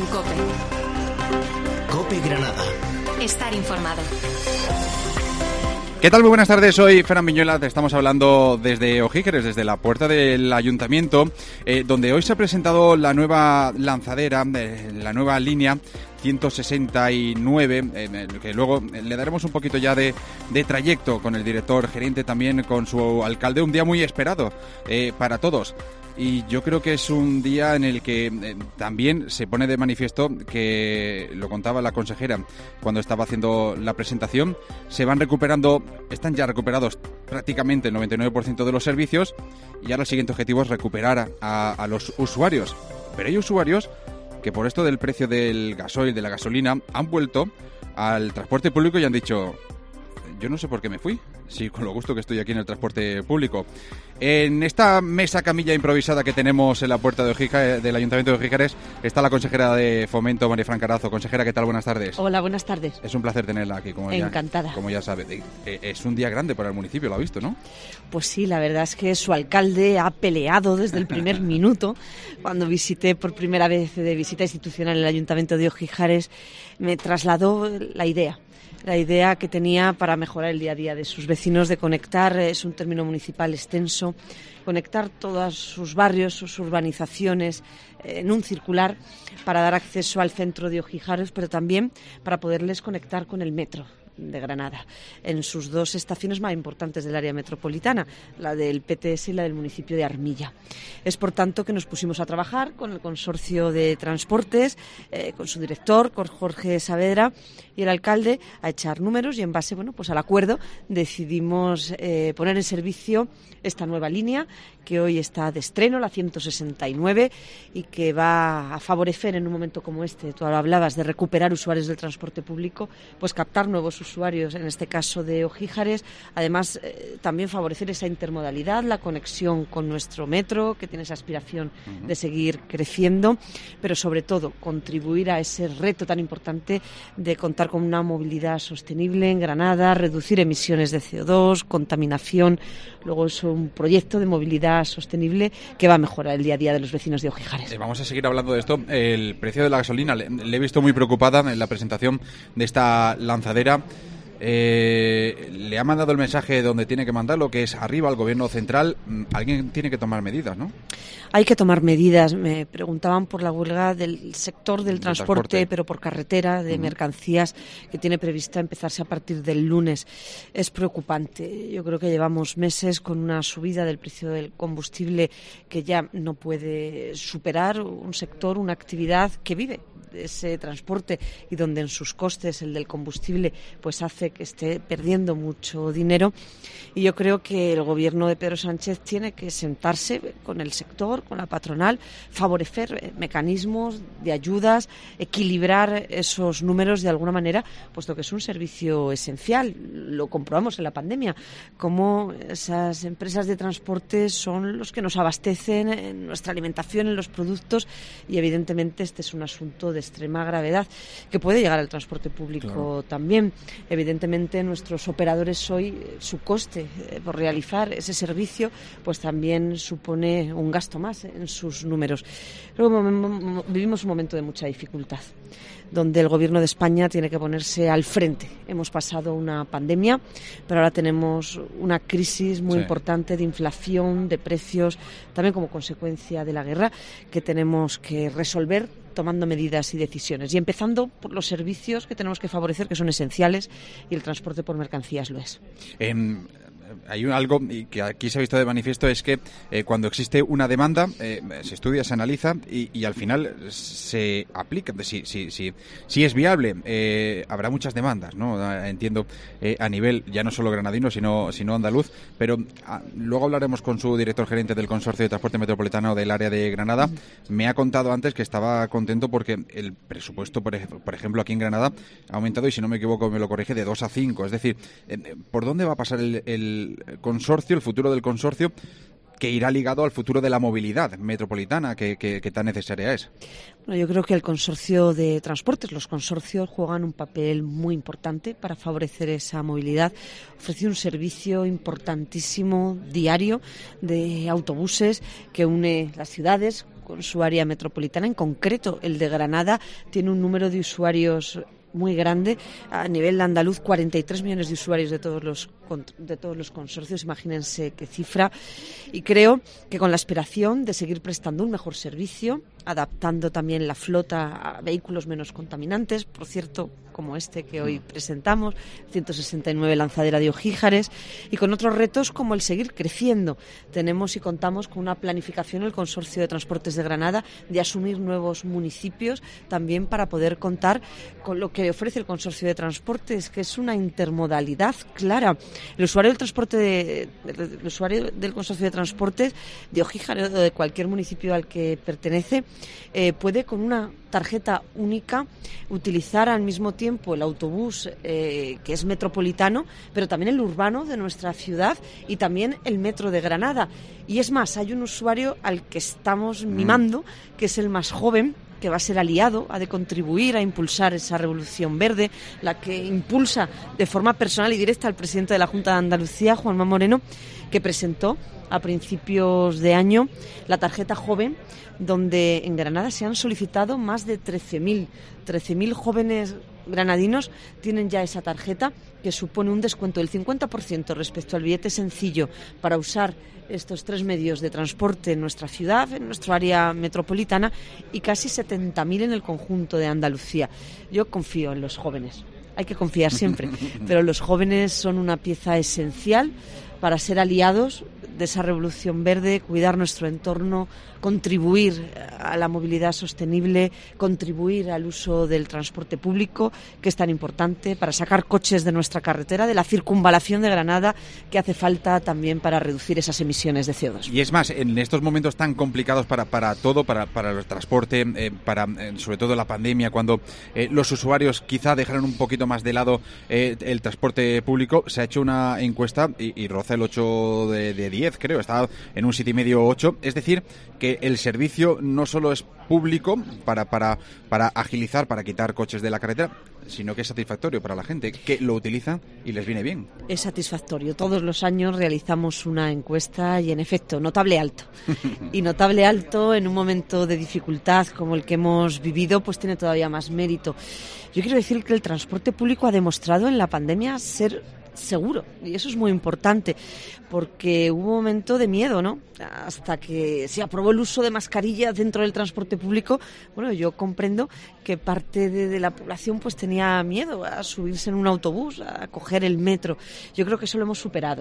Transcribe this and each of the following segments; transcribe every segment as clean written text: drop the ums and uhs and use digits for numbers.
COPE. COPE Granada. Estar informado. ¿Qué tal? Muy buenas tardes, soy Ferran Viñuela, te estamos hablando desde Ojígeres, desde la puerta del Ayuntamiento, donde hoy se ha presentado la nueva lanzadera, la nueva línea 169, que luego le daremos un poquito ya de trayecto con el director gerente, también con su alcalde, un día muy esperado para todos. Y yo creo que es un día en el que también se pone de manifiesto, que lo contaba la consejera cuando estaba haciendo la presentación, están ya recuperados prácticamente el 99% de los servicios, y ahora el siguiente objetivo es recuperar a los usuarios. Pero hay usuarios que por esto del precio del gasoil, de la gasolina, han vuelto al transporte público y han dicho: yo no sé por qué me fui, sí, con lo gusto que estoy aquí en el transporte público. En esta mesa camilla improvisada que tenemos en la puerta del Ayuntamiento de Ojígeres está la consejera de Fomento, Marifran Carazo. Consejera, ¿qué tal? Buenas tardes. Hola, buenas tardes. Es un placer tenerla aquí. Encantada. Como ya sabe. Es un día grande para el municipio, lo ha visto, ¿no? Pues sí, la verdad es que su alcalde ha peleado desde el primer minuto. Cuando visité por primera vez de visita institucional el Ayuntamiento de Ojígeres, me trasladó la idea que tenía para mejorar el día a día de sus vecinos, de conectar, es un término municipal extenso, conectar todos sus barrios, sus urbanizaciones en un circular para dar acceso al centro de Ojígeres, pero también para poderles conectar con el metro de Granada, en sus dos estaciones más importantes del área metropolitana, la del PTS y la del municipio de Armilla. Es por tanto que nos pusimos a trabajar con el consorcio de transportes, con su director, con Jorge Saavedra, y el alcalde, a echar números, y en base pues al acuerdo decidimos poner en servicio esta nueva línea que hoy está de estreno, la 169, y que va a favorecer en un momento como este, tú hablabas de recuperar usuarios del transporte público, pues captar nuevos usuarios, en este caso de Ojígeres, además también favorecer esa intermodalidad, la conexión con nuestro metro, que tiene esa aspiración de seguir creciendo, pero sobre todo contribuir a ese reto tan importante de contar con una movilidad sostenible en Granada, reducir emisiones de CO2, contaminación. Luego es un proyecto de movilidad sostenible que va a mejorar el día a día de los vecinos de Ojígeres. Vamos a seguir hablando de esto. El precio de la gasolina, le he visto muy preocupada en la presentación de esta lanzadera. Le ha mandado el mensaje donde tiene que mandarlo, que es arriba al gobierno central. Alguien tiene que tomar medidas, ¿no? Hay que tomar medidas. Me preguntaban por la huelga del sector del transporte, pero por carretera, de mercancías, que tiene prevista empezarse a partir del lunes. Es preocupante. Yo creo que llevamos meses con una subida del precio del combustible que ya no puede superar un sector, una actividad que vive de ese transporte, y donde en sus costes el del combustible pues hace que esté perdiendo mucho dinero. Y yo creo que el gobierno de Pedro Sánchez tiene que sentarse con el sector, con la patronal, favorecer mecanismos de ayudas, equilibrar esos números de alguna manera, puesto que es un servicio esencial. Lo comprobamos en la pandemia, cómo esas empresas de transporte son los que nos abastecen en nuestra alimentación, en los productos, y evidentemente este es un asunto de extrema gravedad que puede llegar al transporte público. Claro. También. Evidentemente nuestros operadores hoy, su coste por realizar ese servicio pues también supone un gasto más en sus números. Luego vivimos un momento de mucha dificultad, donde el Gobierno de España tiene que ponerse al frente. Hemos pasado una pandemia, pero ahora tenemos una crisis muy importante de inflación, de precios, también como consecuencia de la guerra, que tenemos que resolver tomando medidas y decisiones, y empezando por los servicios que tenemos que favorecer, que son esenciales, y el transporte por mercancías lo es. Hay algo que aquí se ha visto de manifiesto, es que cuando existe una demanda se estudia, se analiza y al final se aplica. Si es viable, habrá muchas demandas, ¿no? Entiendo, a nivel ya no solo granadino sino andaluz, pero luego hablaremos con su director gerente del Consorcio de Transporte Metropolitano del área de Granada. Me ha contado antes que estaba contento porque el presupuesto, por ejemplo, aquí en Granada ha aumentado, y si no me equivoco me lo corrige, de 2 a 5. Es decir, ¿por dónde va a pasar el consorcio, el futuro del consorcio, que irá ligado al futuro de la movilidad metropolitana que tan necesaria es? Bueno, yo creo que el consorcio de transportes, los consorcios juegan un papel muy importante para favorecer esa movilidad. Ofrece un servicio importantísimo diario de autobuses que une las ciudades con su área metropolitana. En concreto, el de Granada tiene un número de usuarios muy grande. A nivel andaluz, 43 millones de usuarios de todos los consorcios. Imagínense qué cifra. Y creo que con la aspiración de seguir prestando un mejor servicio, adaptando también la flota a vehículos menos contaminantes, por cierto, como este que hoy presentamos, 169 lanzadera de Ojíjares, y con otros retos como el seguir creciendo. Tenemos y contamos con una planificación el Consorcio de Transportes de Granada de asumir nuevos municipios, también para poder contar con lo que ofrece el Consorcio de Transportes, que es una intermodalidad clara. El usuario el usuario del Consorcio de Transportes de Ojíjares o de cualquier municipio al que pertenece puede, con una tarjeta única, utilizar al mismo tiempo el autobús que es metropolitano, pero también el urbano de nuestra ciudad y también el metro de Granada. Y es más, hay un usuario al que estamos mimando, que es el más joven, que va a ser aliado, ha de contribuir a impulsar esa revolución verde, la que impulsa de forma personal y directa al presidente de la Junta de Andalucía, Juanma Moreno, que presentó a principios de año la tarjeta joven, donde en Granada se han solicitado más de 13.000 jóvenes granadinos tienen ya esa tarjeta, que supone un descuento del 50% respecto al billete sencillo para usar estos 3 medios de transporte en nuestra ciudad, en nuestra área metropolitana, y casi 70.000 en el conjunto de Andalucía. Yo confío en los jóvenes. Hay que confiar siempre, pero los jóvenes son una pieza esencial para ser aliados de esa revolución verde, cuidar nuestro entorno, contribuir a la movilidad sostenible, contribuir al uso del transporte público, que es tan importante para sacar coches de nuestra carretera, de la circunvalación de Granada, que hace falta también para reducir esas emisiones de CO2. Y es más, en estos momentos tan complicados para todo, para el transporte, sobre todo la pandemia, cuando los usuarios quizá dejaron un poquito más de lado el transporte público, se ha hecho una encuesta y roza el 8 de 10, creo, está en un 7,5 8, es decir, que el servicio no solo es público para agilizar, para quitar coches de la carretera, sino que es satisfactorio para la gente que lo utiliza y les viene bien. Es satisfactorio. Todos los años realizamos una encuesta y, en efecto, notable alto. Y notable alto en un momento de dificultad como el que hemos vivido, pues tiene todavía más mérito. Yo quiero decir que el transporte público ha demostrado en la pandemia ser seguro, y eso es muy importante, porque hubo un momento de miedo, ¿no? Hasta que se aprobó el uso de mascarillas dentro del transporte público. Bueno, yo comprendo que parte de la población pues tenía miedo a subirse en un autobús, a coger el metro. Yo creo que eso lo hemos superado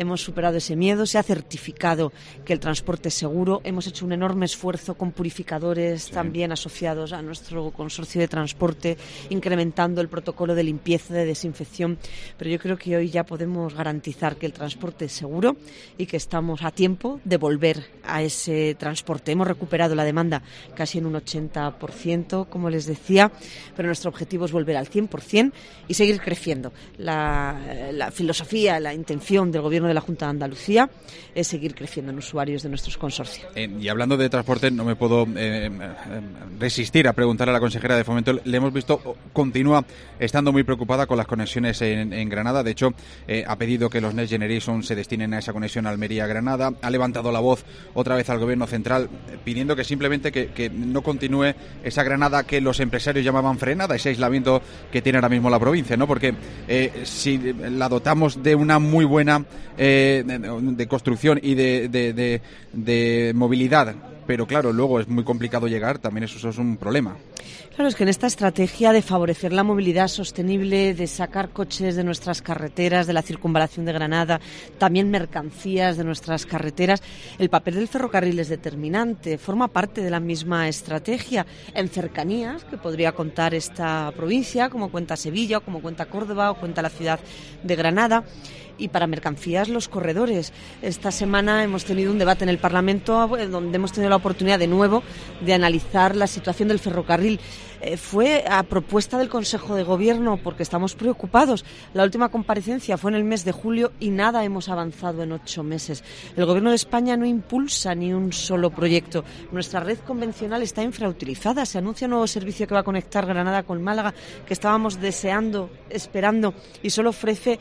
ese miedo, se ha certificado que el transporte es seguro, hemos hecho un enorme esfuerzo con purificadores también asociados a nuestro consorcio de transporte, incrementando el protocolo de limpieza, de desinfección, pero yo creo que hoy ya podemos garantizar que el transporte es seguro y que estamos a tiempo de volver a ese transporte. Hemos recuperado la demanda casi en un 80%, como les decía, pero nuestro objetivo es volver al 100% y seguir creciendo. La filosofía, la intención del Gobierno de la Junta de Andalucía es seguir creciendo en usuarios de nuestros consorcios. Y hablando de transporte, no me puedo resistir a preguntarle a la consejera de Fomento. Le hemos visto, continúa estando muy preocupada con las conexiones en Granada. De hecho, ha pedido que los Next Generation se destinen a esa conexión Almería-Granada. Ha levantado la voz otra vez al Gobierno central pidiendo que simplemente que no continúe esa Granada que los empresarios llamaban frenada, ese aislamiento que tiene ahora mismo la provincia, ¿no? Porque si la dotamos de una muy buena de construcción y de movilidad, pero claro, luego es muy complicado llegar, también eso es un problema. Claro, es que en esta estrategia de favorecer la movilidad sostenible, de sacar coches de nuestras carreteras, de la circunvalación de Granada, también mercancías de nuestras carreteras, el papel del ferrocarril es determinante, forma parte de la misma estrategia. En cercanías, que podría contar esta provincia, como cuenta Sevilla, o como cuenta Córdoba, o cuenta la ciudad de Granada. Y para mercancías, los corredores. Esta semana hemos tenido un debate en el Parlamento donde hemos tenido la oportunidad de nuevo de analizar la situación del ferrocarril. Fue a propuesta del Consejo de Gobierno porque estamos preocupados. La última comparecencia fue en el mes de julio y nada hemos avanzado en 8 meses. El Gobierno de España no impulsa ni un solo proyecto. Nuestra red convencional está infrautilizada. Se anuncia un nuevo servicio que va a conectar Granada con Málaga, que estábamos deseando, esperando, y solo ofrece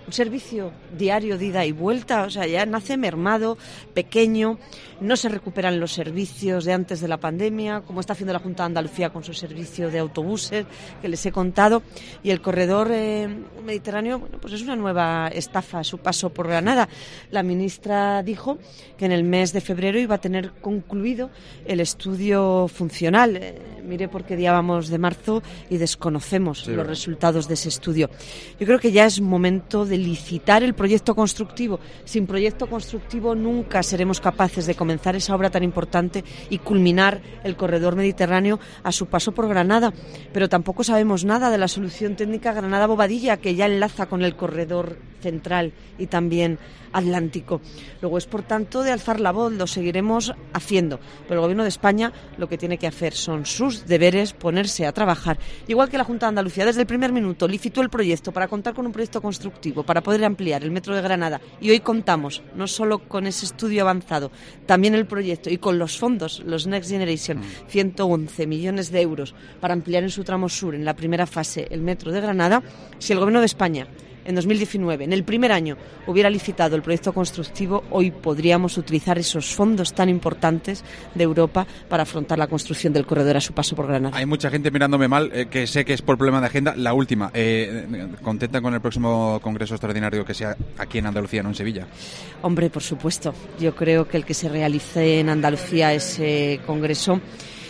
un servicio diario de ida y vuelta, o sea, ya nace mermado, pequeño, no se recuperan los servicios de antes de la pandemia, como está haciendo la Junta de Andalucía con su servicio de autobuses, que les he contado, y el corredor mediterráneo, bueno, pues es una nueva estafa a su paso por Granada. La ministra dijo que en el mes de febrero iba a tener concluido el estudio funcional. Mire por qué día vamos de marzo y desconocemos los resultados de ese estudio. Yo creo que ya es momento de licitar el proyecto constructivo. Sin proyecto constructivo nunca seremos capaces de comenzar esa obra tan importante y culminar el corredor mediterráneo a su paso por Granada. Pero tampoco sabemos nada de la solución técnica Granada-Bobadilla, que ya enlaza con el corredor central y también atlántico. Luego es, por tanto, de alzar la voz, lo seguiremos haciendo. Pero el Gobierno de España lo que tiene que hacer son sus deberes, ponerse a trabajar. Igual que la Junta de Andalucía, desde el primer minuto licitó el proyecto para contar con un proyecto constructivo, para poder ampliar el metro de Granada. Y hoy contamos no solo con ese estudio avanzado, también el proyecto y con los fondos, los Next Generation, 111 millones de euros para ampliar en su tramo sur, en la primera fase, el metro de Granada. Si el Gobierno de España en 2019, en el primer año, hubiera licitado el proyecto constructivo, hoy podríamos utilizar esos fondos tan importantes de Europa para afrontar la construcción del corredor a su paso por Granada. Hay mucha gente mirándome mal, que sé que es por problema de agenda. La última, ¿contenta con el próximo congreso extraordinario que sea aquí en Andalucía, no en Sevilla? Hombre, por supuesto. Yo creo que el que se realice en Andalucía, ese congreso,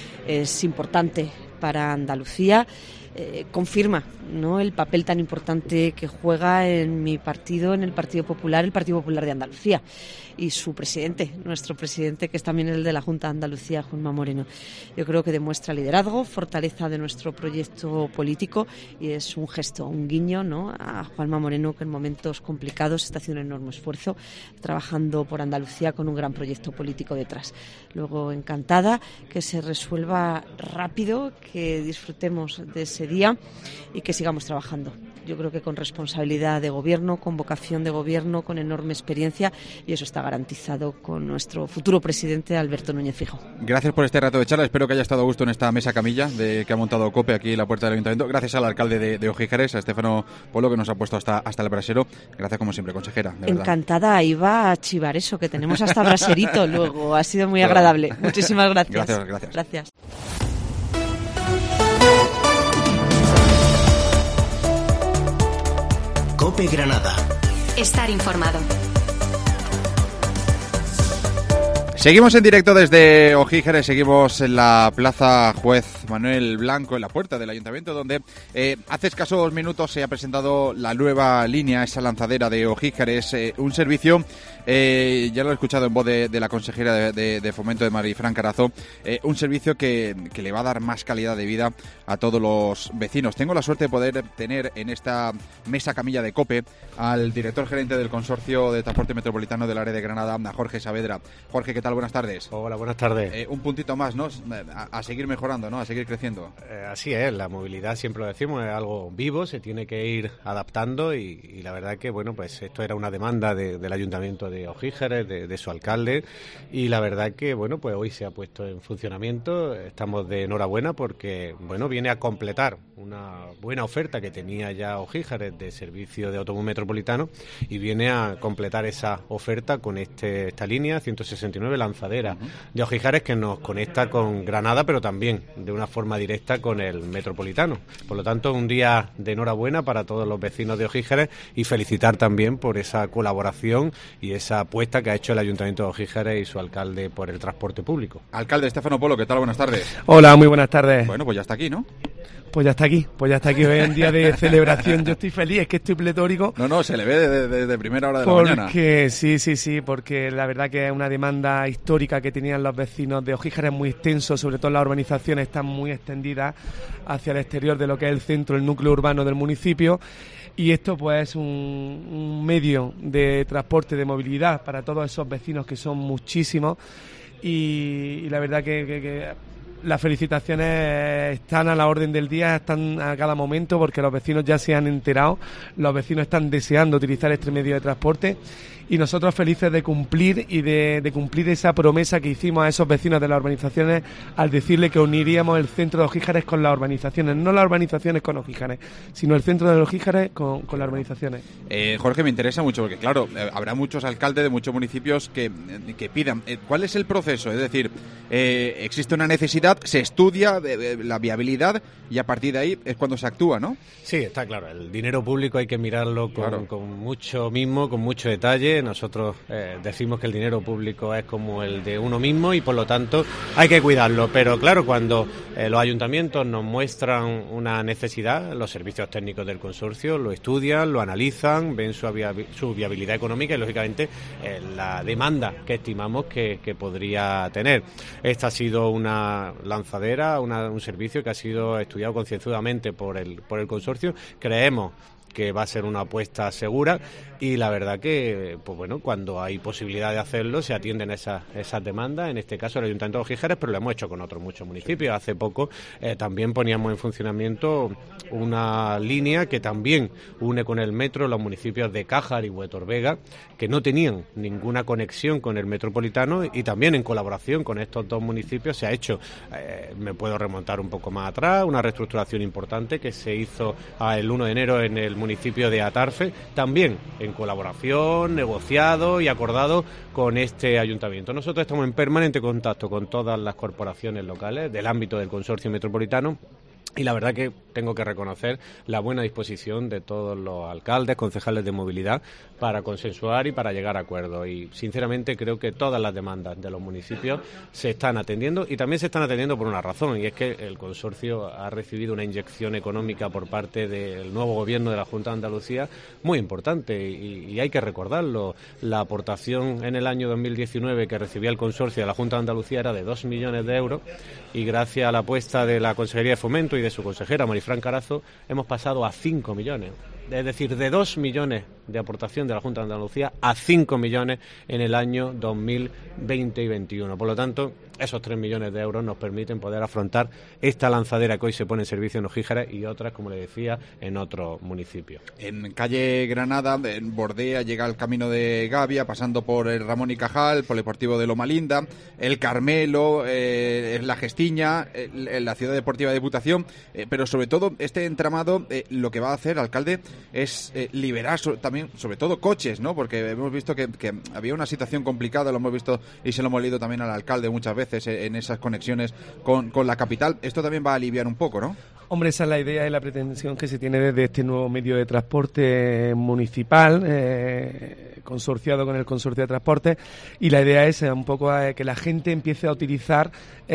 es importante para Andalucía. Confirma, ¿no?, el papel tan importante que juega en mi partido, en el Partido Popular, el Partido Popular de Andalucía, y su presidente, nuestro presidente, que es también el de la Junta de Andalucía, Juanma Moreno. Yo creo que demuestra liderazgo, fortaleza de nuestro proyecto político, y es un gesto, un guiño, ¿no?, a Juanma Moreno, que en momentos complicados está haciendo un enorme esfuerzo, trabajando por Andalucía con un gran proyecto político detrás. Luego, encantada que se resuelva rápido, que disfrutemos de ese día y que sigamos trabajando. Yo creo que con responsabilidad de gobierno, con vocación de gobierno, con enorme experiencia, y eso está garantizado con nuestro futuro presidente, Alberto Núñez Feijóo. Gracias por este rato de charla. Espero que haya estado a gusto en esta mesa camilla que ha montado COPE aquí en la puerta del Ayuntamiento. Gracias al alcalde de Ojíjares, a Estefano Polo, que nos ha puesto hasta el brasero. Gracias como siempre, consejera. De verdad. Encantada, iba a chivar eso, que tenemos hasta braserito luego. Ha sido muy agradable. Muchísimas gracias. Gracias. COPE Granada. Estar informado. Seguimos en directo desde Ojíjares, seguimos en la Plaza Juez Manuel Blanco, en la puerta del Ayuntamiento, donde hace escasos minutos se ha presentado la nueva línea, esa lanzadera de Ojíjares, un servicio, ya lo he escuchado en voz de la consejera de Fomento, de Marifran Carazo, un servicio que le va a dar más calidad de vida a todos los vecinos. Tengo la suerte de poder tener en esta mesa camilla de COPE al director gerente del Consorcio de Transporte Metropolitano del área de Granada, a Jorge Saavedra. Jorge, ¿qué tal? Buenas tardes. Hola, buenas tardes. Un puntito más, ¿no? A seguir mejorando, ¿no? A seguir creciendo. Así es, la movilidad, siempre lo decimos, es algo vivo, se tiene que ir adaptando y la verdad que, bueno, pues esto era una demanda del Ayuntamiento de Ojíjares, de su alcalde, y la verdad que, bueno, pues hoy se ha puesto en funcionamiento. Estamos de enhorabuena porque, bueno, viene a completar una buena oferta que tenía ya Ojíjares de servicio de autobús metropolitano y viene a completar esa oferta con esta línea 169 lanzadera de Ojíjares, que nos conecta con Granada, pero también de una forma directa con el metropolitano. Por lo tanto, un día de enhorabuena para todos los vecinos de Ojíjares y felicitar también por esa colaboración y esa apuesta que ha hecho el Ayuntamiento de Ojíjares y su alcalde por el transporte público. Alcalde Estefano Polo, ¿qué tal? Buenas tardes. Hola, muy buenas tardes. Bueno, pues ya está aquí, ¿no? Pues ya está aquí hoy en día de celebración. Yo estoy feliz, es que estoy pletórico. No, se le ve desde primera hora de la mañana. Porque sí, porque la verdad que es una demanda histórica que tenían los vecinos de Ojíjares, muy extenso, sobre todo las urbanizaciones están muy extendidas hacia el exterior de lo que es el centro, el núcleo urbano del municipio. Y esto pues es un medio de transporte, de movilidad para todos esos vecinos, que son muchísimos, y la verdad que Las felicitaciones están a la orden del día, están a cada momento, porque los vecinos ya se han enterado, los vecinos están deseando utilizar este medio de transporte y nosotros felices de cumplir y de cumplir esa promesa que hicimos a esos vecinos de las urbanizaciones al decirle que uniríamos el centro de Ogíjares con las urbanizaciones, no las urbanizaciones con Ogíjares, sino el centro de Ogíjares con las urbanizaciones. Jorge, me interesa mucho porque, claro, habrá muchos alcaldes de muchos municipios que pidan. ¿Cuál es el proceso? Es decir, existe una necesidad, se estudia la viabilidad y a partir de ahí es cuando se actúa, ¿no? Sí, está claro. El dinero público hay que mirarlo con mucho mimo, con mucho detalle. Nosotros decimos que el dinero público es como el de uno mismo y por lo tanto hay que cuidarlo. Pero claro, cuando los ayuntamientos nos muestran una necesidad, los servicios técnicos del consorcio lo estudian, lo analizan, ven su viabilidad económica y lógicamente la demanda que estimamos que podría tener. Esta ha sido una lanzadera, un servicio que ha sido estudiado concienzudamente por el consorcio. Creemos que va a ser una apuesta segura y la verdad que, pues bueno, cuando hay posibilidad de hacerlo se atienden esas demandas, en este caso el Ayuntamiento de Ogíjares, pero lo hemos hecho con otros muchos municipios. Hace poco también poníamos en funcionamiento una línea que también une con el metro los municipios de Cájar y Huetor Vega, que no tenían ninguna conexión con el metropolitano y también en colaboración con estos dos municipios se ha hecho, me puedo remontar un poco más atrás, una reestructuración importante que se hizo el 1 de enero en el municipio de Atarfe, también en colaboración, negociado y acordado con este ayuntamiento. Nosotros estamos en permanente contacto con todas las corporaciones locales del ámbito del consorcio metropolitano. Y la verdad que tengo que reconocer la buena disposición de todos los alcaldes, concejales de movilidad para consensuar y para llegar a acuerdos. Y sinceramente creo que todas las demandas de los municipios se están atendiendo y también se están atendiendo por una razón, y es que el consorcio ha recibido una inyección económica por parte del nuevo gobierno de la Junta de Andalucía muy importante y hay que recordarlo. La aportación en el año 2019 que recibía el consorcio de la Junta de Andalucía era de 2 millones de euros y gracias a la apuesta de la Consejería de Fomento y de su consejera, Marifran Carazo, hemos pasado a 5 millones. Es decir, de 2 millones de aportación de la Junta de Andalucía a 5 millones en el año 2020 y 2021. Por lo tanto, esos 3 millones de euros nos permiten poder afrontar esta lanzadera que hoy se pone en servicio en Ogíjares y otras, como le decía, en otros municipios. En calle Granada, en Bordea, llega el camino de Gavia, pasando por el Ramón y Cajal, Polideportivo de Loma Linda, el Carmelo, la Gestiña, la Ciudad Deportiva de Diputación, pero sobre todo este entramado lo que va a hacer, alcalde, es liberar también, sobre todo, coches, ¿no? Porque hemos visto que había una situación complicada, lo hemos visto y se lo hemos leído también al alcalde muchas veces en esas conexiones con la capital. Esto también va a aliviar un poco, ¿no? Hombre, esa es la idea y la pretensión que se tiene desde este nuevo medio de transporte municipal, consorciado con el consorcio de transporte, y la idea es un poco que la gente empiece a utilizar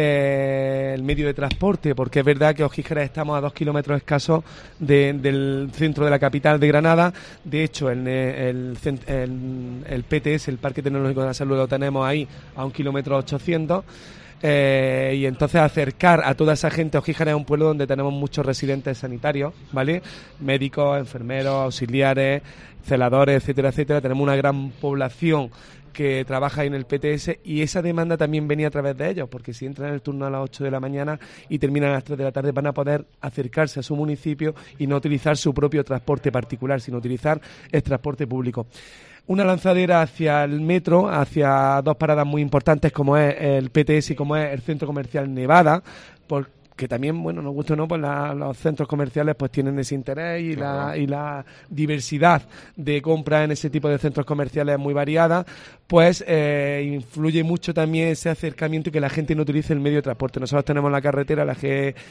el medio de transporte, porque es verdad que Ogíjares estamos a 2 kilómetros escasos del centro de la capital de Granada. De hecho, el PTS, el Parque Tecnológico de la Salud, lo tenemos ahí a 1,8 kilómetros. Y entonces acercar a toda esa gente a Ogíjares, es un pueblo donde tenemos muchos residentes sanitarios, ¿vale? Médicos, enfermeros, auxiliares, celadores, etcétera, etcétera. Tenemos una gran población que trabaja en el PTS y esa demanda también venía a través de ellos, porque si entran en el turno a las 8 de la mañana y terminan a las 3 de la tarde van a poder acercarse a su municipio y no utilizar su propio transporte particular, sino utilizar el transporte público. Una lanzadera hacia el metro, hacia dos paradas muy importantes como es el PTS y como es el Centro Comercial Nevada, porque también, bueno, nos gusta o no, pues los centros comerciales pues tienen ese interés y la diversidad de compra en ese tipo de centros comerciales es muy variada, pues influye mucho también ese acercamiento y que la gente no utilice el medio de transporte. Nosotros tenemos la carretera, la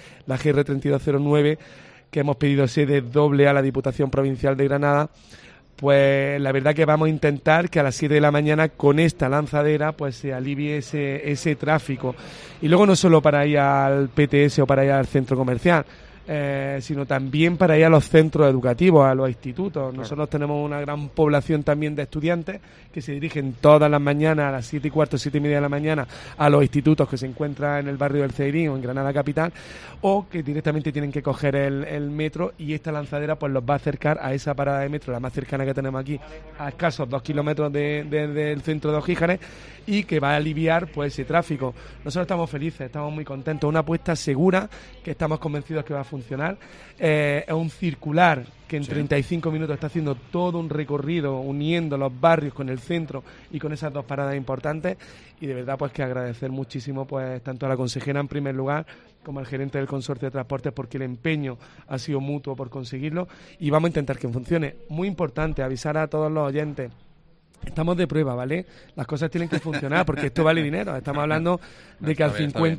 GR3209, que hemos pedido sede doble a la Diputación Provincial de Granada. Pues la verdad que vamos a intentar que a las 7 de la mañana con esta lanzadera pues se alivie ese tráfico. Y luego no solo para ir al PTS o para ir al centro comercial, sino también para ir a los centros educativos, a los institutos. Nosotros tenemos una gran población también de estudiantes que se dirigen todas las mañanas a las 7:15, 7:30 de la mañana a los institutos que se encuentran en el barrio del Ceirín o en Granada capital, o que directamente tienen que coger el metro, y esta lanzadera pues los va a acercar a esa parada de metro, la más cercana que tenemos aquí, a escasos 2 kilómetros del centro de Ojíjares, y que va a aliviar pues ese tráfico. Nosotros estamos felices, estamos muy contentos, una apuesta segura que estamos convencidos que va a funcionar. Es un circular que en 35 minutos está haciendo todo un recorrido uniendo los barrios con el centro y con esas 2 paradas importantes, y de verdad pues que agradecer muchísimo pues tanto a la consejera en primer lugar como al gerente del consorcio de transportes, porque el empeño ha sido mutuo por conseguirlo, y vamos a intentar que funcione. Muy importante avisar a todos los oyentes: estamos de prueba, ¿vale? Las cosas tienen que funcionar porque esto vale dinero. Estamos hablando de que al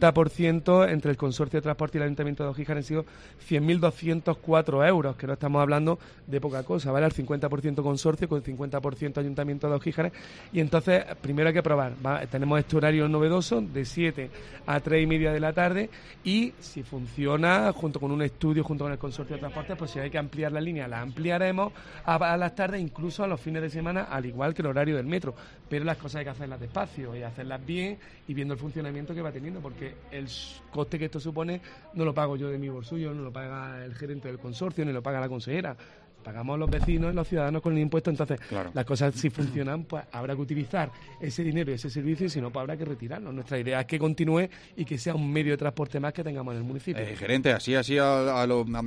50% entre el Consorcio de Transporte y el Ayuntamiento de Ojíjares han sido 100.204 euros, que no estamos hablando de poca cosa, ¿vale? Al 50% consorcio con el 50% Ayuntamiento de Ojíjares. Y entonces, primero hay que probar. Tenemos este horario novedoso de 7 a 3:30 de la tarde, y si funciona, junto con un estudio, junto con el Consorcio de Transportes, pues si hay que ampliar la línea, la ampliaremos a las tardes, incluso a los fines de semana, al igual que los horario del metro, pero las cosas hay que hacerlas despacio y hacerlas bien y viendo el funcionamiento que va teniendo, porque el coste que esto supone no lo pago yo de mi bolsillo, no lo paga el gerente del consorcio, ni lo paga la consejera. Pagamos los vecinos y los ciudadanos con el impuesto. Entonces, las cosas, si funcionan, pues habrá que utilizar ese dinero y ese servicio, y si no, pues habrá que retirarlo. Nuestra idea es que continúe y que sea un medio de transporte más que tengamos en el municipio. Gerente, así a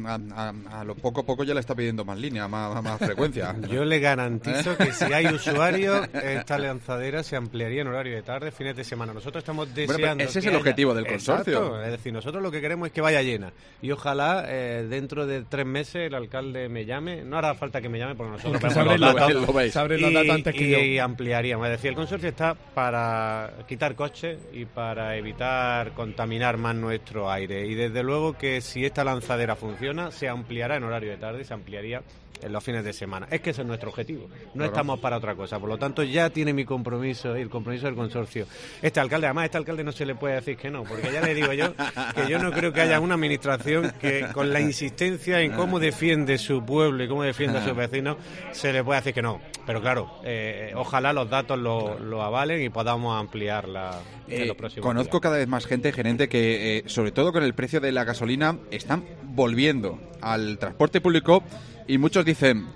lo poco a poco ya le está pidiendo más línea, más frecuencia. Yo le garantizo que si hay usuarios, esta lanzadera se ampliaría en horario de tarde, fines de semana. Nosotros estamos deseando... Bueno, ese es el objetivo del consorcio. Exacto. Es decir, nosotros lo que queremos es que vaya llena. Y ojalá dentro de 3 meses el alcalde me llame. No hará falta que me llame porque nosotros vemos los datos antes que yo. Y ampliaríamos. Es decir, el consorcio está para quitar coches y para evitar contaminar más nuestro aire. Y desde luego que si esta lanzadera funciona, se ampliará en horario de tarde, se ampliaría en los fines de semana. Es que ese es nuestro objetivo. No estamos para otra cosa. Por lo tanto, ya tiene mi compromiso y el compromiso del consorcio. Este alcalde no se le puede decir que no, porque ya le digo yo que yo no creo que haya una administración que con la insistencia en cómo defiende su pueblo y cómo defiende a sus vecinos se le pueda decir que no. Pero claro, ojalá los datos lo avalen y podamos ampliarla en los próximos Conozco días. cada vez más gente, gerente, que sobre todo con el precio de la gasolina están volviendo al transporte público. Y muchos dicen,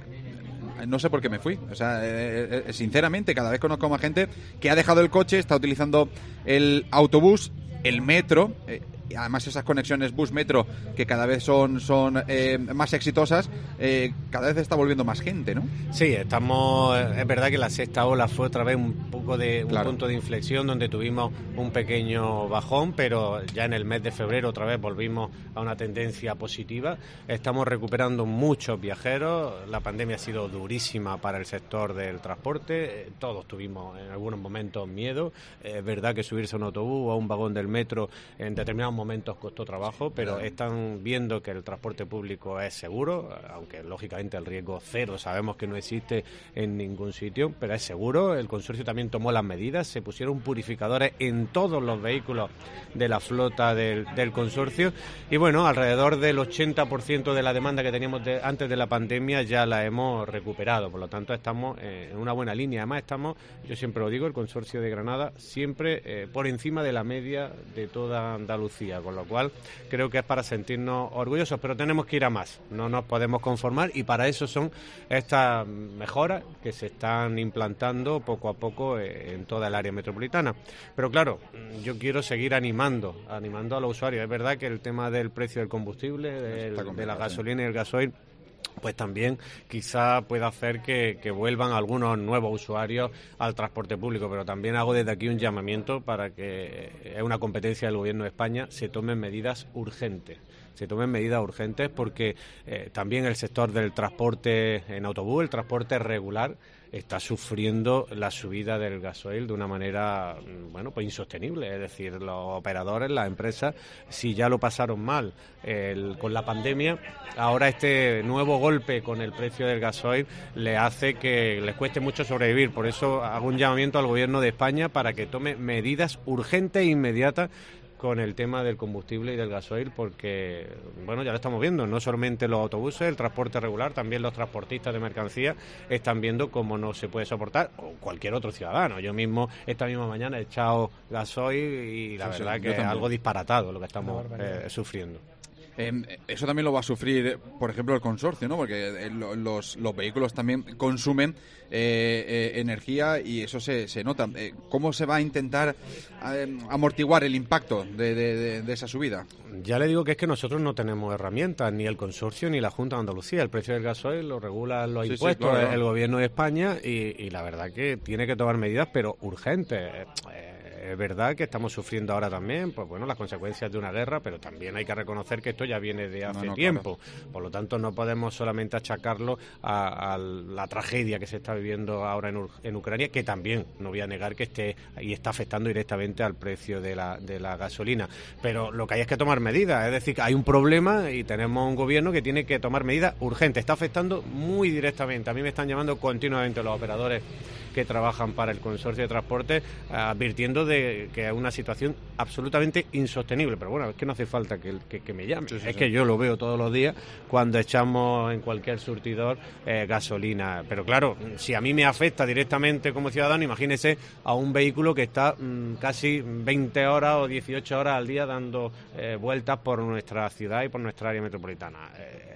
no sé por qué me fui. O sea, sinceramente, cada vez conozco más gente que ha dejado el coche, está utilizando el autobús, el metro. Además, esas conexiones bus-metro que cada vez son más exitosas, cada vez está volviendo más gente, ¿no? Sí, es verdad que la sexta ola fue otra vez un punto de inflexión donde tuvimos un pequeño bajón, pero ya en el mes de febrero otra vez volvimos a una tendencia positiva. Estamos recuperando muchos viajeros. La pandemia ha sido durísima para el sector del transporte. Todos tuvimos en algunos momentos miedo. Es verdad que subirse a un autobús o a un vagón del metro en determinados momentos costó trabajo, pero están viendo que el transporte público es seguro, aunque lógicamente el riesgo cero sabemos que no existe en ningún sitio, pero es seguro. El consorcio también tomó las medidas, se pusieron purificadores en todos los vehículos de la flota del consorcio, y bueno, alrededor del 80% de la demanda que teníamos antes de la pandemia ya la hemos recuperado. Por lo tanto, estamos en una buena línea. Además, yo siempre lo digo, el consorcio de Granada siempre por encima de la media de toda Andalucía, con lo cual creo que es para sentirnos orgullosos, pero tenemos que ir a más, no nos podemos conformar, y para eso son estas mejoras que se están implantando poco a poco en toda el área metropolitana. Pero claro, yo quiero seguir animando a los usuarios. Es verdad que el tema del precio del combustible, de la gasolina y el gasoil, pues también quizá pueda hacer que vuelvan algunos nuevos usuarios al transporte público, pero también hago desde aquí un llamamiento para que es una competencia del Gobierno de España, se tomen medidas urgentes. Porque también el sector del transporte en autobús, el transporte regular, está sufriendo la subida del gasoil de una manera, pues insostenible. Es decir, los operadores, las empresas, si ya lo pasaron mal con la pandemia, ahora este nuevo golpe con el precio del gasoil le hace que les cueste mucho sobrevivir. Por eso hago un llamamiento al Gobierno de España para que tome medidas urgentes e inmediatas con el tema del combustible y del gasoil, porque, bueno, ya lo estamos viendo, no solamente los autobuses, el transporte regular, también los transportistas de mercancías están viendo cómo no se puede soportar, o cualquier otro ciudadano. Yo mismo, esta misma mañana, he echado gasoil y la verdad que es algo disparatado lo que estamos sufriendo. Eso también lo va a sufrir, por ejemplo, el consorcio, ¿no? Porque los vehículos también consumen energía y eso se nota. ¿Cómo se va a intentar amortiguar el impacto de esa subida? Ya le digo que es que nosotros no tenemos herramientas, ni el consorcio ni la Junta de Andalucía. El precio del gasoil lo regulan los impuestos, sí, claro, el Gobierno de España y la verdad que tiene que tomar medidas, pero urgentes. Es verdad que estamos sufriendo ahora también, pues bueno, las consecuencias de una guerra, pero también hay que reconocer que esto ya viene de hace tiempo. Claro. Por lo tanto, no podemos solamente achacarlo a la tragedia que se está viviendo ahora en Ucrania, que también, no voy a negar que está afectando directamente al precio de la gasolina. Pero lo que hay es que tomar medidas, es decir, que hay un problema y tenemos un gobierno que tiene que tomar medidas urgentes. Está afectando muy directamente. A mí me están llamando continuamente los operadores que trabajan para el consorcio de transporte, advirtiendo de que es una situación absolutamente insostenible. Pero bueno, es que no hace falta que me llamen. Sí. Que yo lo veo todos los días cuando echamos en cualquier surtidor gasolina. Pero claro, si a mí me afecta directamente como ciudadano, imagínese a un vehículo que está casi 20 horas o 18 horas al día dando vueltas por nuestra ciudad y por nuestra área metropolitana.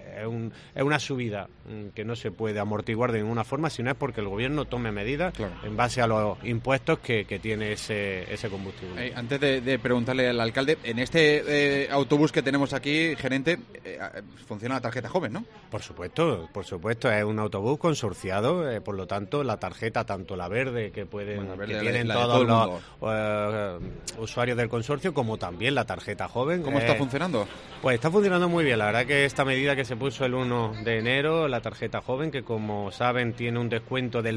Es una subida que no se puede amortiguar de ninguna forma, si no es porque el gobierno tome medidas, claro, en base a los impuestos que tiene ese combustible. Antes de preguntarle al alcalde, en este autobús que tenemos aquí, gerente, funciona la tarjeta joven, ¿no? Por supuesto, es un autobús consorciado, por lo tanto la tarjeta, tanto la verde que tienen todos los usuarios del consorcio, como también la tarjeta joven. ¿Cómo está funcionando? Pues está funcionando muy bien, la verdad que esta medida que se puso el 1 de enero, la tarjeta joven, que como saben tiene un descuento del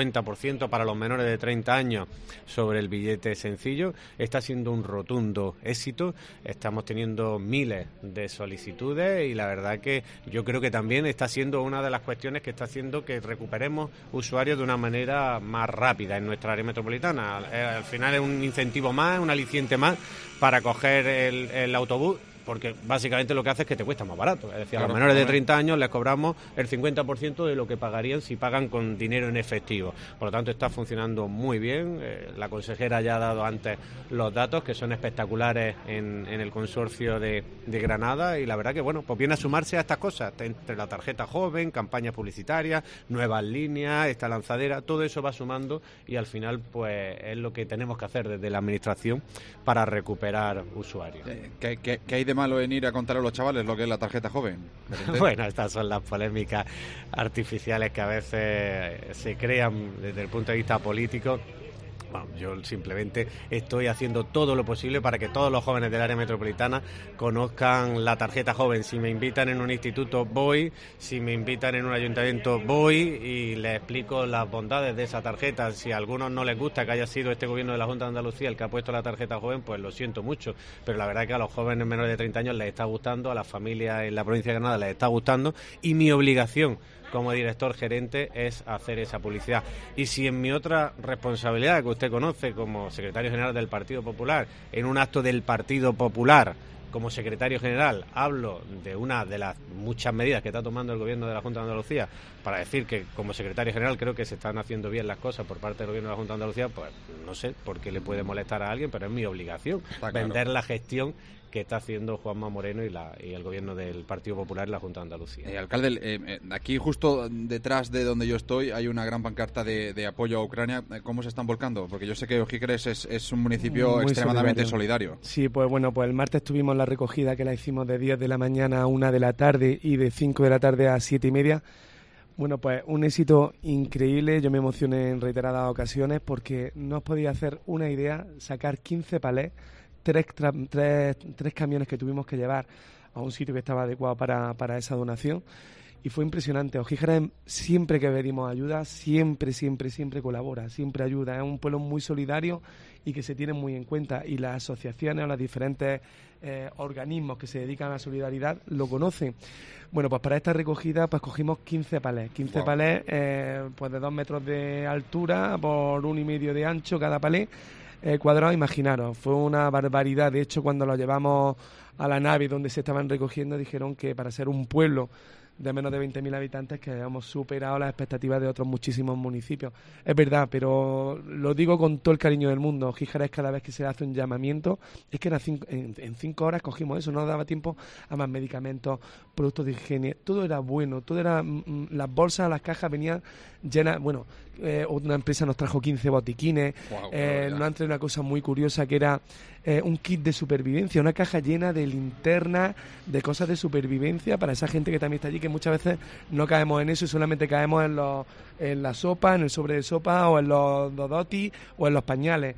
50% para los menores de 30 años sobre el billete sencillo, está siendo un rotundo éxito. Estamos teniendo miles de solicitudes y la verdad que yo creo que también está siendo una de las cuestiones que está haciendo que recuperemos usuarios de una manera más rápida en nuestra área metropolitana. Al final es un incentivo más, un aliciente más para coger el autobús, porque básicamente lo que hace es que te cuesta más barato. Es decir, claro, a los menores de 30 años les cobramos el 50% de lo que pagarían si pagan con dinero en efectivo. Por lo tanto, está funcionando muy bien. La consejera ya ha dado antes los datos, que son espectaculares en el consorcio de Granada, y la verdad que, bueno, pues viene a sumarse a estas cosas, entre la tarjeta joven, campañas publicitarias, nuevas líneas, esta lanzadera, todo eso va sumando y al final, pues, es lo que tenemos que hacer desde la Administración para recuperar usuarios. ¿Qué hay de malo en ir a contar a los chavales lo que es la tarjeta joven? Bueno, estas son las polémicas artificiales que a veces se crean desde el punto de vista político. Bueno, yo simplemente estoy haciendo todo lo posible para que todos los jóvenes del área metropolitana conozcan la tarjeta joven. Si me invitan en un instituto, voy. Si me invitan en un ayuntamiento, voy y les explico las bondades de esa tarjeta. Si a algunos no les gusta que haya sido este gobierno de la Junta de Andalucía el que ha puesto la tarjeta joven, pues lo siento mucho. Pero la verdad es que a los jóvenes menores de 30 años les está gustando, a las familias en la provincia de Granada les está gustando, y mi obligación como director gerente es hacer esa publicidad. Y si en mi otra responsabilidad que usted conoce como secretario general del Partido Popular, en un acto del Partido Popular como secretario general hablo de una de las muchas medidas que está tomando el gobierno de la Junta de Andalucía para decir que como secretario general creo que se están haciendo bien las cosas por parte del gobierno de la Junta de Andalucía, pues no sé por qué le puede molestar a alguien, pero es mi obligación vender la gestión que está haciendo Juanma Moreno y el gobierno del Partido Popular en la Junta de Andalucía. Alcalde, aquí justo detrás de donde yo estoy hay una gran pancarta de apoyo a Ucrania. ¿Cómo se están volcando? Porque yo sé que Ojícares es un municipio muy extremadamente solidario. Sí, pues bueno, pues el martes tuvimos la recogida que la hicimos de 10 de la mañana a 1 de la tarde y de 5 de la tarde a 7 y media. Bueno, pues un éxito increíble. Yo me emocioné en reiteradas ocasiones porque no os podía hacer una idea sacar 15 palés, tres camiones que tuvimos que llevar a un sitio que estaba adecuado para esa donación, y fue impresionante. Ojícares, siempre que pedimos ayuda, siempre colabora, siempre ayuda. Es un pueblo muy solidario y que se tiene muy en cuenta, y las asociaciones o los diferentes organismos que se dedican a la solidaridad lo conocen. Bueno, pues para esta recogida pues cogimos 15 palés, palés pues de 2 metros de altura por 1,5 de ancho cada palé. cuadrados, imaginaros, fue una barbaridad. De hecho, cuando lo llevamos a la nave donde se estaban recogiendo, dijeron que para ser un pueblo de menos de 20.000 habitantes que habíamos superado las expectativas de otros muchísimos municipios. Es verdad, pero lo digo con todo el cariño del mundo. Gijares, cada vez que se hace un llamamiento, es que en 5 horas cogimos eso, no nos daba tiempo a más medicamentos, productos de higiene, todo era bueno, todo era las bolsas, las cajas venían llenas. Bueno, una empresa nos trajo 15 botiquines, nos han traído una cosa muy curiosa que era un kit de supervivencia, una caja llena de linternas, de cosas de supervivencia para esa gente que también está allí, que muchas veces no caemos en eso y solamente caemos en la sopa, en el sobre de sopa o en los dodotis o en los pañales.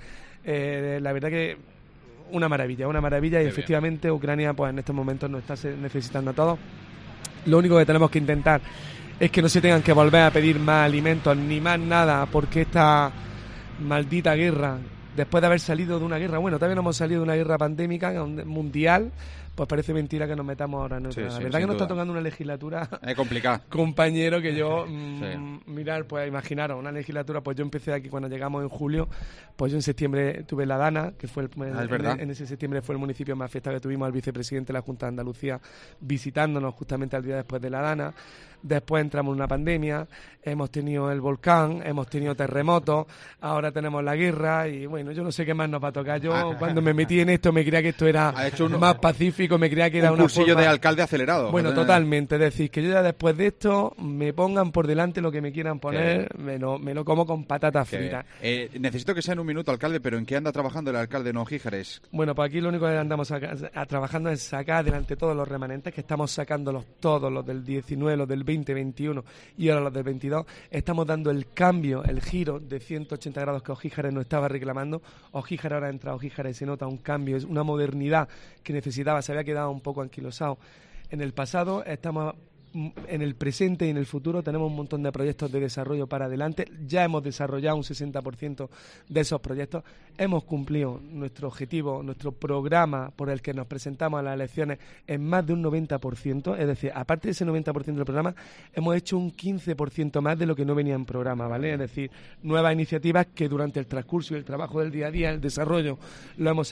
La verdad que una maravilla y efectivamente Ucrania pues en estos momentos nos está necesitando a todos. Lo único que tenemos que intentar es que no se tengan que volver a pedir más alimentos ni más nada, porque esta maldita guerra, después de haber salido de una guerra, bueno, todavía no hemos salido de una guerra pandémica mundial, pues parece mentira que nos metamos ahora en otra. La verdad que nos está tocando una legislatura complicada, compañero, que yo mirar, pues imaginaros, una legislatura, pues yo empecé aquí cuando llegamos en julio, pues yo en septiembre tuve La Dana, que fue en ese septiembre fue el municipio más afectado, que tuvimos al vicepresidente de la Junta de Andalucía visitándonos justamente al día después de La Dana. Después entramos en una pandemia, hemos tenido el volcán, hemos tenido terremotos, ahora tenemos la guerra y bueno, yo no sé qué más nos va a tocar. Yo cuando me metí en esto me creía que esto era más pacífico, me creía que era un cursillo de alcalde acelerado. Bueno, totalmente, es decir, que yo ya después de esto me pongan por delante lo que me quieran poner, me lo como con patatas fritas. Necesito que sea en un minuto, alcalde, pero ¿en qué anda trabajando el alcalde de Gijares? Bueno, pues aquí lo único que andamos trabajando es sacar adelante todos los remanentes, que estamos sacándolos todos, los del 19, los del 20, 21 y ahora los del 22, estamos dando el cambio, el giro de 180 grados que Gijares nos estaba reclamando. Gijares ahora entra Gijares, se nota un cambio, es una modernidad que necesitaba, se había quedado un poco anquilosado en el pasado. Estamos en el presente y en el futuro, tenemos un montón de proyectos de desarrollo para adelante. Ya hemos desarrollado un 60% de esos proyectos, hemos cumplido nuestro objetivo, nuestro programa por el que nos presentamos a las elecciones en más de un 90%, es decir, aparte de ese 90% del programa, hemos hecho un 15% más de lo que no venía en programa, ¿vale? Es decir, nuevas iniciativas que durante el transcurso y el trabajo del día a día, el desarrollo, hemos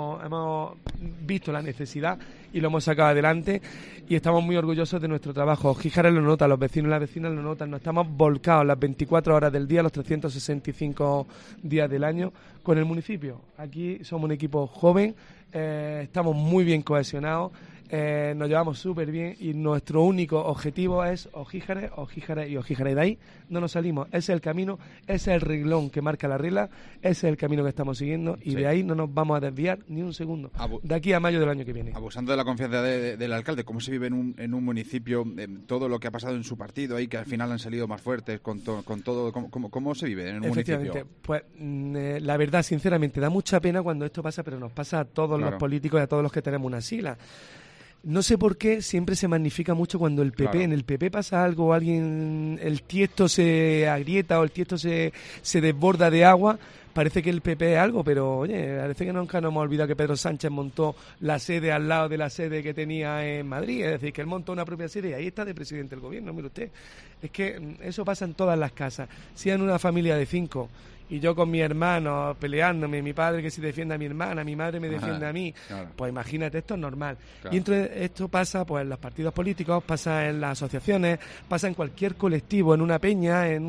visto la necesidad y lo hemos sacado adelante y estamos muy orgullosos de nuestro trabajo. Gijares lo nota, los vecinos y las vecinas lo notan, nos estamos volcados las 24 horas del día, los 365 días del año con el municipio. Aquí somos un equipo joven, estamos muy bien cohesionados, nos llevamos súper bien y nuestro único objetivo es Gijares y Gijares. De ahí no nos salimos, ese es el camino, ese es el reglón que marca la regla, ese es el camino que estamos siguiendo y de ahí no nos vamos a desviar ni un segundo, de aquí a mayo del año que viene. Abusando de la confianza del alcalde, ¿cómo se vive en un municipio todo lo que ha pasado en su partido ahí, que al final han salido más fuertes con todo? ¿Cómo se vive en un municipio? Pues la verdad, sinceramente, da mucha pena cuando esto pasa, pero nos pasa a todos los políticos y a todos los que tenemos una sigla. No sé por qué siempre se magnifica mucho cuando el PP, en el PP pasa algo, el tiesto se agrieta o el tiesto se desborda de agua, parece que el PP es algo, pero oye, parece que nunca nos hemos olvidado que Pedro Sánchez montó la sede al lado de la sede que tenía en Madrid, es decir, que él montó una propia sede y ahí está de presidente del gobierno, mire usted. Es que eso pasa en todas las casas, si en una familia de 5 y yo con mi hermano peleándome, mi padre que se defiende a mi hermana, mi madre me defiende a mí, pues imagínate, esto es normal. Y entonces esto pasa pues en los partidos políticos, pasa en las asociaciones, pasa en cualquier colectivo, en una peña, en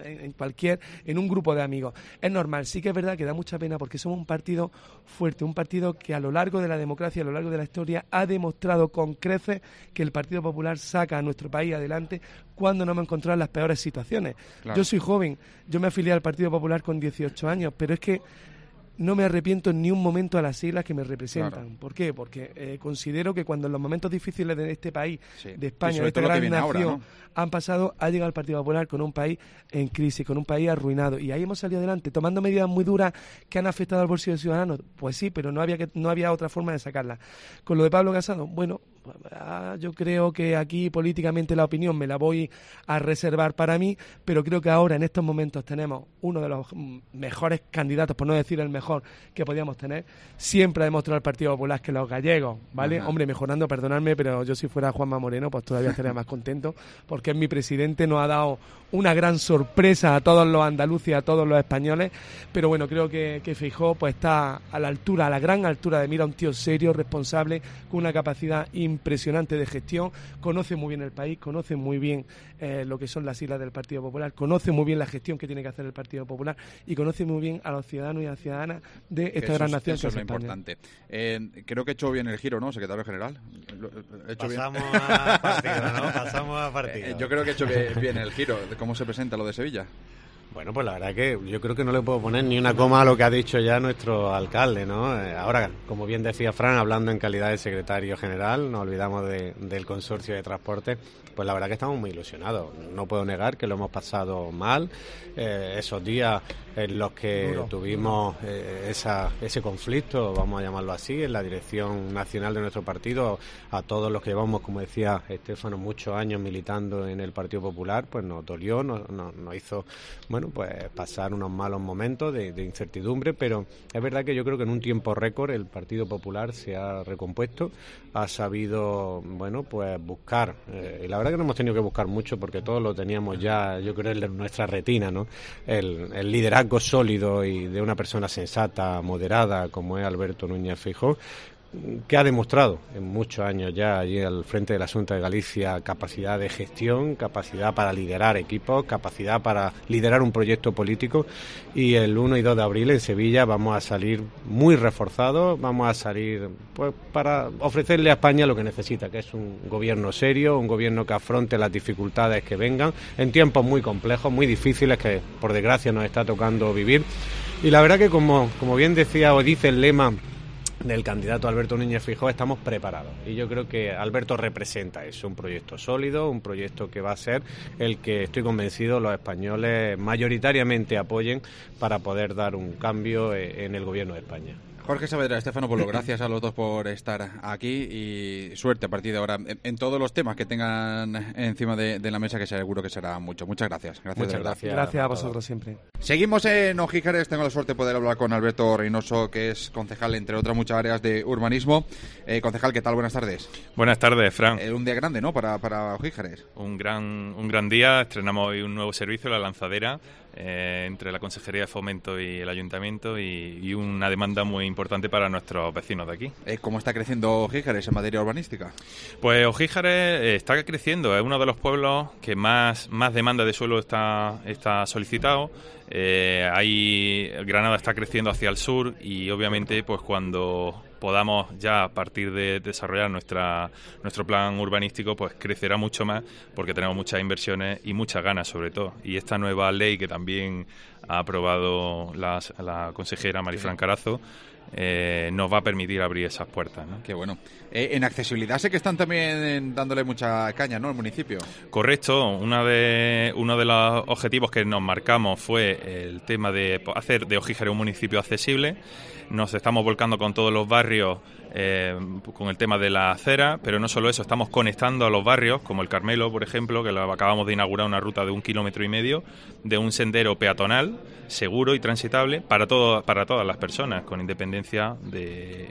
un grupo de amigos. Es normal, sí que es verdad que da mucha pena porque somos un partido fuerte, un partido que a lo largo de la democracia, a lo largo de la historia, ha demostrado con creces que el Partido Popular saca a nuestro país adelante cuando no hemos encontrado en las peores situaciones. Yo soy joven, yo me afilié al Partido Popular con 18 años, pero es que no me arrepiento en ni un momento a las siglas que me representan. ¿Por qué? Porque considero que cuando en los momentos difíciles de este país, de España, de esta gran nación, ahora, ¿no?, han pasado, ha llegado el Partido Popular con un país en crisis, con un país arruinado, y ahí hemos salido adelante, tomando medidas muy duras que han afectado al bolsillo de ciudadanos. Pues sí, pero no había otra forma de sacarlas. Con lo de Pablo Casado, bueno, Yo creo que aquí políticamente la opinión me la voy a reservar para mí, pero creo que ahora en estos momentos tenemos uno de los mejores candidatos, por no decir el mejor que podíamos tener. Siempre ha demostrado el Partido Popular que los gallegos, ¿vale? Ajá. Hombre, mejorando, perdonadme, pero yo si fuera Juanma Moreno pues todavía estaría más contento, porque es mi presidente, nos ha dado una gran sorpresa a todos los andaluces y a todos los españoles, pero bueno, creo que Feijóo pues está a la altura, a la gran altura de mira, un tío serio, responsable, con una capacidad impresionante de gestión, conoce muy bien el país, conoce muy bien lo que son las siglas del Partido Popular, conoce muy bien la gestión que tiene que hacer el Partido Popular y conoce muy bien a los ciudadanos y a las ciudadanas de esta gran nación que es España. Importante. Creo que he hecho bien el giro, ¿no, secretario general? Pasamos a partido, ¿no? Pasamos a partido. Yo creo que he hecho bien el giro. ¿Cómo se presenta lo de Sevilla? Bueno, pues la verdad que yo creo que no le puedo poner ni una coma a lo que ha dicho ya nuestro alcalde, ¿no? Ahora, como bien decía Fran, hablando en calidad de secretario general, nos olvidamos del consorcio de transporte, pues la verdad que estamos muy ilusionados. No puedo negar que lo hemos pasado mal. Esos días en los que tuvimos ese conflicto, vamos a llamarlo así, en la dirección nacional de nuestro partido, a todos los que llevamos, como decía Estéfano, muchos años militando en el Partido Popular, pues nos dolió, nos hizo, bueno, pues pasar unos malos momentos de incertidumbre, pero es verdad que yo creo que en un tiempo récord el Partido Popular se ha recompuesto, ha sabido, bueno, pues buscar, y la verdad que no hemos tenido que buscar mucho porque todos lo teníamos ya, yo creo, en nuestra retina, ¿no? El liderazgo sólido y de una persona sensata, moderada, como es Alberto Núñez Feijóo, que ha demostrado en muchos años ya allí al frente de la Xunta de Galicia capacidad de gestión, capacidad para liderar equipos, capacidad para liderar un proyecto político, y el 1 y 2 de abril en Sevilla vamos a salir muy reforzados, vamos a salir pues para ofrecerle a España lo que necesita, que es un gobierno serio, un gobierno que afronte las dificultades que vengan en tiempos muy complejos, muy difíciles que por desgracia nos está tocando vivir. Y la verdad que como bien decía o dice el lema del candidato Alberto Núñez Feijóo, estamos preparados, y yo creo que Alberto representa eso, un proyecto sólido, un proyecto que va a ser el que estoy convencido los españoles mayoritariamente apoyen para poder dar un cambio en el gobierno de España. Jorge Saavedra, Estéfano Polo, gracias a los dos por estar aquí y suerte a partir de ahora en todos los temas que tengan encima de la mesa, que seguro que será mucho. Muchas gracias. Muchas gracias. Gracias a vosotros siempre. Seguimos en Ojíjares. Tengo la suerte de poder hablar con Alberto Reynoso, que es concejal, entre otras muchas áreas de urbanismo. Concejal, ¿qué tal? Buenas tardes. Buenas tardes, Fran. Un día grande, ¿no?, para Ojíjares. Un gran día. Estrenamos hoy un nuevo servicio, La Lanzadera, entre la Consejería de Fomento y el Ayuntamiento, y una demanda muy importante para nuestros vecinos de aquí. ¿Cómo está creciendo Ojíjares en materia urbanística? Pues Ojíjares está creciendo, es uno de los pueblos que más demanda de suelo está solicitado. Granada está creciendo hacia el sur, y obviamente pues cuando podamos ya a partir de desarrollar nuestro plan urbanístico, pues crecerá mucho más, porque tenemos muchas inversiones y muchas ganas sobre todo. Y esta nueva ley que también ha aprobado la consejera Marifran Carazo nos va a permitir abrir esas puertas, ¿no? Qué bueno. En accesibilidad sé que están también dándole mucha caña, ¿no?, al municipio. Correcto. Uno de los objetivos que nos marcamos fue el tema de hacer de Ojíjares un municipio accesible. Nos estamos volcando con todos los barrios con el tema de la acera, pero no solo eso, estamos conectando a los barrios, como el Carmelo, por ejemplo, que acabamos de inaugurar una ruta de 1,5 kilómetros de un sendero peatonal seguro y transitable para todas las personas, con independencia de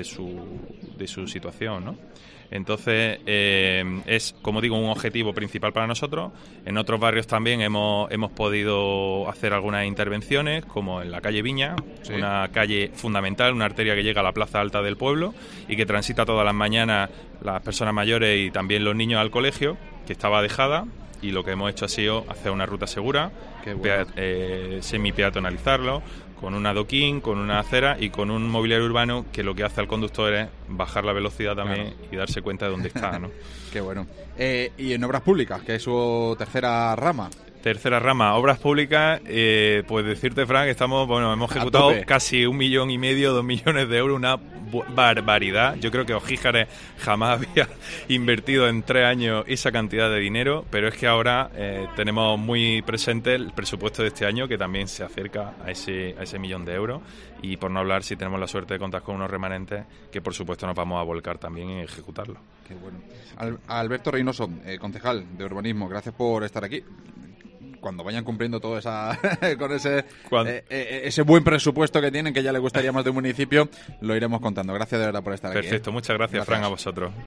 su situación, ¿no? Entonces, es, como digo, un objetivo principal para nosotros. En otros barrios también hemos podido hacer algunas intervenciones, como en la calle Viña, sí, una calle fundamental, una arteria que llega a la plaza alta del pueblo y que transita todas las mañanas las personas mayores y también los niños al colegio, que estaba dejada, y lo que hemos hecho ha sido hacer una ruta segura, bueno, semi-peatonalizarlo, con un adoquín, con una acera y con un mobiliario urbano que lo que hace al conductor es bajar la velocidad también, claro, y darse cuenta de dónde está, ¿no? Qué bueno. Y en obras públicas, que es su tercera rama. Tercera rama, obras públicas, pues decirte, Frank, hemos ejecutado casi 1,5 millones, 2 millones de euros, una barbaridad. Yo creo que Ojíjares jamás había invertido en 3 años esa cantidad de dinero, pero es que ahora tenemos muy presente el presupuesto de este año, que también se acerca a ese 1 millón de euros, y por no hablar si tenemos la suerte de contar con unos remanentes que por supuesto nos vamos a volcar también en ejecutarlo. Qué bueno. Alberto Reynoso, concejal de urbanismo, gracias por estar aquí. Cuando vayan cumpliendo todo con ese buen presupuesto que tienen, que ya le gustaría más de un municipio, lo iremos contando. Gracias de verdad por estar aquí. Perfecto, muchas gracias, Fran, a vosotros.